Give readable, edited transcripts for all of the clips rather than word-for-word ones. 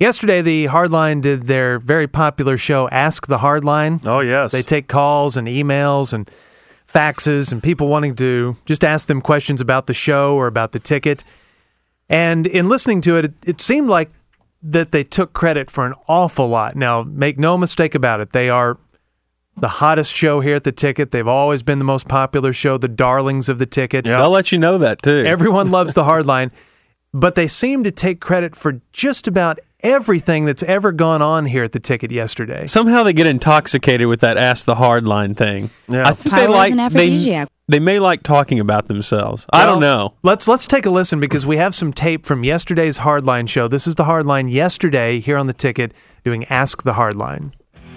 Yesterday, the Hardline did their very popular show, Ask the Hardline. Oh, yes. They take calls and emails and faxes and people wanting to just ask them questions about the show or about the ticket. And in listening to it, it seemed like that they took credit for an awful lot. Now, make no mistake about it. They are the hottest show here at the Ticket. They've always been the most popular show, the darlings of the Ticket. Yeah, I'll let you know that, too. Everyone loves the Hardline. But they seem to take credit for just about everything that's ever gone on here at the Ticket yesterday. Somehow they get intoxicated with that Ask the Hardline thing. Yeah. I think Power is an aphrodisiac. they may like talking about themselves. I don't know. Let's take a listen because we have some tape from yesterday's Hardline show. This is the Hardline yesterday here on the Ticket doing Ask the Hardline.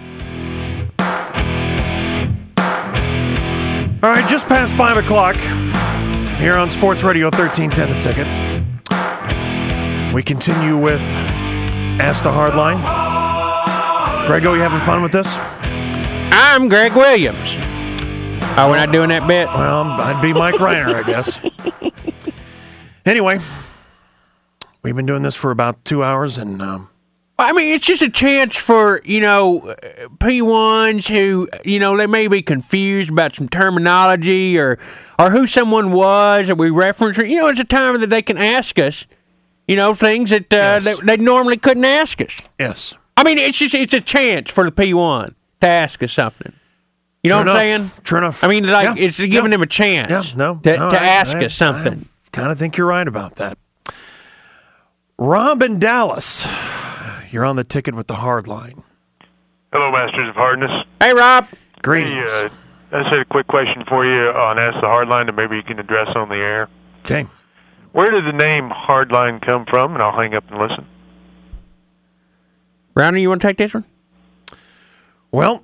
All right, just past 5 o'clock here on Sports Radio 1310 The Ticket. We continue with Ask the Hardline. Grego, you having fun with this? I'm Greg Williams. Oh, we're not doing that bit? Well, I'd be Mike Reiner, I guess. Anyway, we've been doing this for about 2 hours, and I mean, it's just a chance for, P1s who, they may be confused about some terminology or who someone was that we reference. It's a time that they can ask us, things that they normally couldn't ask us. yes. I mean, it's a chance for the P1 to ask us something. You know True what I'm enough. saying? True enough. I mean, Yeah. it's giving them a chance to ask us something. I kind of think you're right about that. Rob in Dallas, you're on the Ticket with the Hardline. Hello, Masters of Hardness. Hey, Rob. Greetings. Hey, I just had a quick question for you on Ask the Hardline that maybe you can address on the air. Okay. Where did the name Hardline come from? And I'll hang up and listen. Brownie, you want to take this one? Well,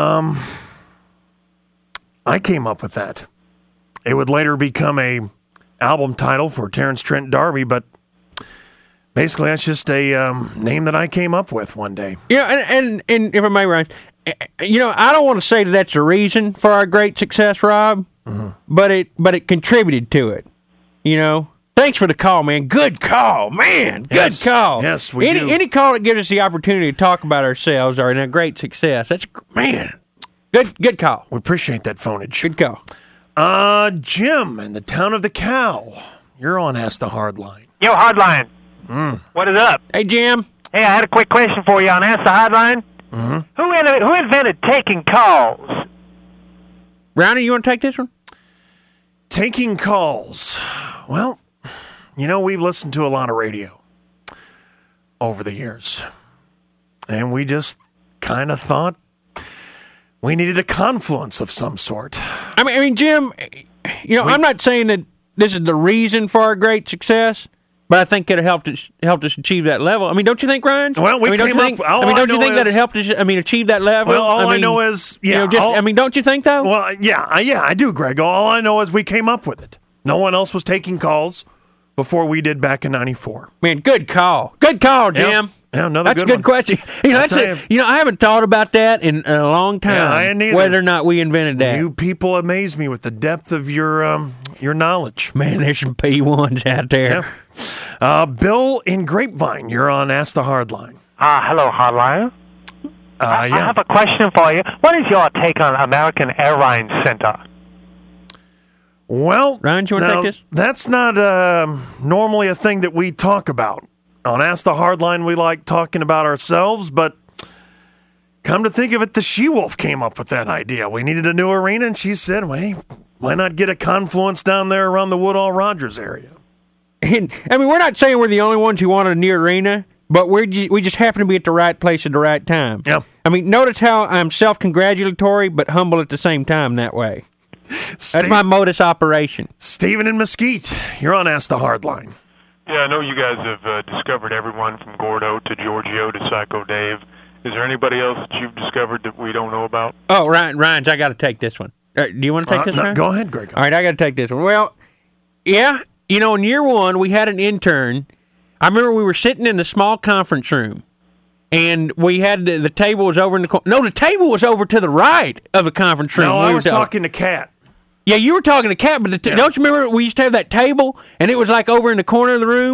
I came up with that. It would later become a album title for Terrence Trent D'Arby, but basically that's just a name that I came up with one day. And if I may, Ryan, I don't want to say that that's the reason for our great success, Rob, but it contributed to it. Thanks for the call, man. Good call, man. Good call. Yes, we do. Any call that gives us the opportunity to talk about ourselves are in a great success. That's man. Good call. We appreciate that phonage. Good call. Jim in the town of the Cow. You're on Ask the Hardline. Yo, Hardline. What is up? Hey, Jim. Hey, I had a quick question for you on Ask the Hardline. Who invented taking calls? Brownie, you want to take this one? Taking calls. Well, we've listened to a lot of radio over the years. And we just kind of thought we needed a confluence of some sort. I mean, Jim, I'm not saying that this is the reason for our great success, but I think it helped us achieve that level. I mean, don't you think, Ryan? Well, don't you think that it helped us? achieve that level? Well, all I know is, don't you think though? Well, yeah, I do, Greg. All I know is we came up with it. No one else was taking calls before we did back in '94. Man, good call, Jim. Yeah, another that's good a good one. question. That's it. I haven't thought about that in a long time. Yeah, I hadn't either. Whether or not we invented that. You people amaze me with the depth of your knowledge. Man, there's some P1s out there. Yeah. Bill in Grapevine, you're on Ask the Hardline. Hello, Hardline. I have a question for you. What is your take on American Airlines Center? Well, Ryan, do you want to take this? That's not normally a thing that we talk about. On Ask the Hardline, we like talking about ourselves, but come to think of it, the She-Wolf came up with that idea. We needed a new arena, and she said, well, hey, why not get a confluence down there around the Woodall Rogers area? And, we're not saying we're the only ones who wanted a new arena, but we just happen to be at the right place at the right time. Yeah. Notice how I'm self-congratulatory but humble at the same time that way. That's my modus operation. Stephen in Mesquite, you're on Ask the Hardline. Yeah, I know you guys have discovered everyone from Gordo to Giorgio to Psycho Dave. Is there anybody else that you've discovered that we don't know about? Oh, Ryan's, I got to take this one. Do you want to take this one? Go ahead, Greg. All right, I got to take this one. Well, yeah, in year one, we had an intern. I remember we were sitting in the small conference room, and we had the table was over in the corner. No, the table was over to the right of the conference room. No, I was talking to Kat. Yeah, you were talking to Kat, but don't you remember we used to have that table, and it was like over in the corner of the room,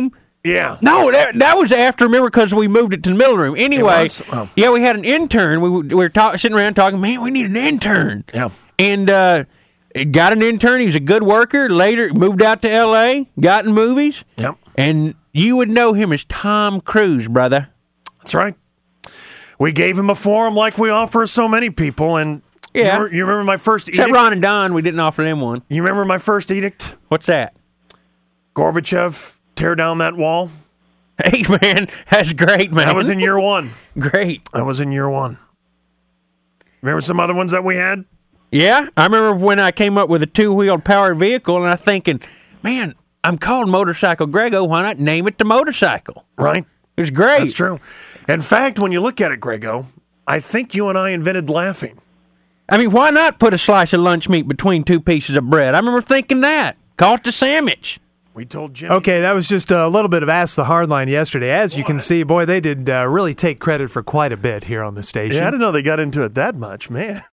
Yeah. No, that was after, remember, because we moved it to the middle room. Anyway, Oh. yeah, we had an intern. We were sitting around talking, man, we need an intern. Yeah. And got an intern. He was a good worker. Later, moved out to L.A., got in movies. Yep. And you would know him as Tom Cruise, brother. That's right. We gave him a forum like we offer so many people. And Yeah. you remember my first edict? Except Ron and Don, we didn't offer them one. You remember my first edict? What's that? Gorbachev, tear down that wall. Hey, man, that's great, man. That was in year one. Great. That was in year one. Remember some other ones that we had? Yeah, I remember when I came up with a two-wheeled powered vehicle, and I'm thinking, man, I'm called Motorcycle Grego. Why not name it the motorcycle? Right. It was great. That's true. In fact, when you look at it, Grego, I think you and I invented laughing. I mean, why not put a slice of lunch meat between two pieces of bread? I remember thinking that. Call it the sandwich. We told Jim. Okay, that was just a little bit of Ask the Hardline yesterday. As you can see, boy, they did really take credit for quite a bit here on the station. Yeah, I didn't know they got into it that much, man.